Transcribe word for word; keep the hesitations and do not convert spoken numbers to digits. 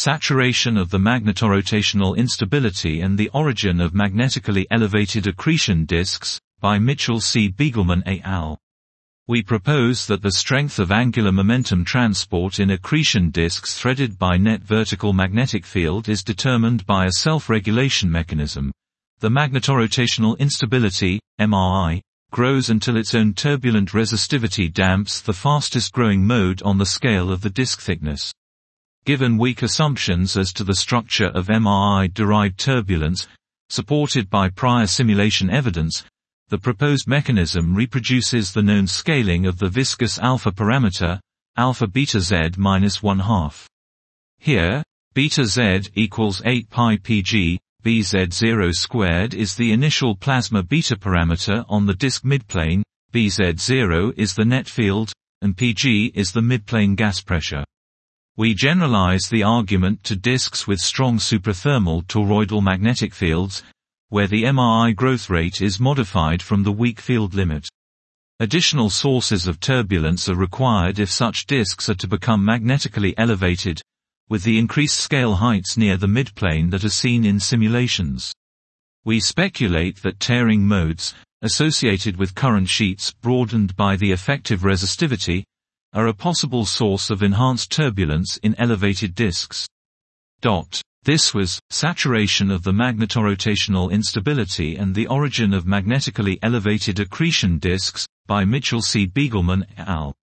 Saturation of the Magnetorotational Instability and the Origin of Magnetically Elevated Accretion Disks, by Mitchell C. Begelman et al. We propose that the strength of angular momentum transport in accretion disks threaded by net vertical magnetic field is determined by a self-regulation mechanism. The magnetorotational instability, M R I, grows until its own turbulent resistivity damps the fastest growing mode on the scale of the disk thickness. Given weak assumptions as to the structure of M R I-derived turbulence, supported by prior simulation evidence, the proposed mechanism reproduces the known scaling of the viscous alpha parameter, alpha beta z minus one half. Here, beta z equals eight pi pg, B Z zero squared is the initial plasma beta parameter on the disk midplane, B Z zero is the net field, and Pg is the midplane gas pressure. We generalize the argument to disks with strong superthermal toroidal magnetic fields, where the M R I growth rate is modified from the weak field limit. Additional sources of turbulence are required if such disks are to become magnetically elevated, with the increased scale heights near the midplane that are seen in simulations. We speculate that tearing modes, associated with current sheets broadened by the effective resistivity, are a possible source of enhanced turbulence in elevated disks. This was Saturation of the Magnetorotational Instability and the Origin of Magnetically Elevated Accretion Disks, by Mitchell C. Begelman et al.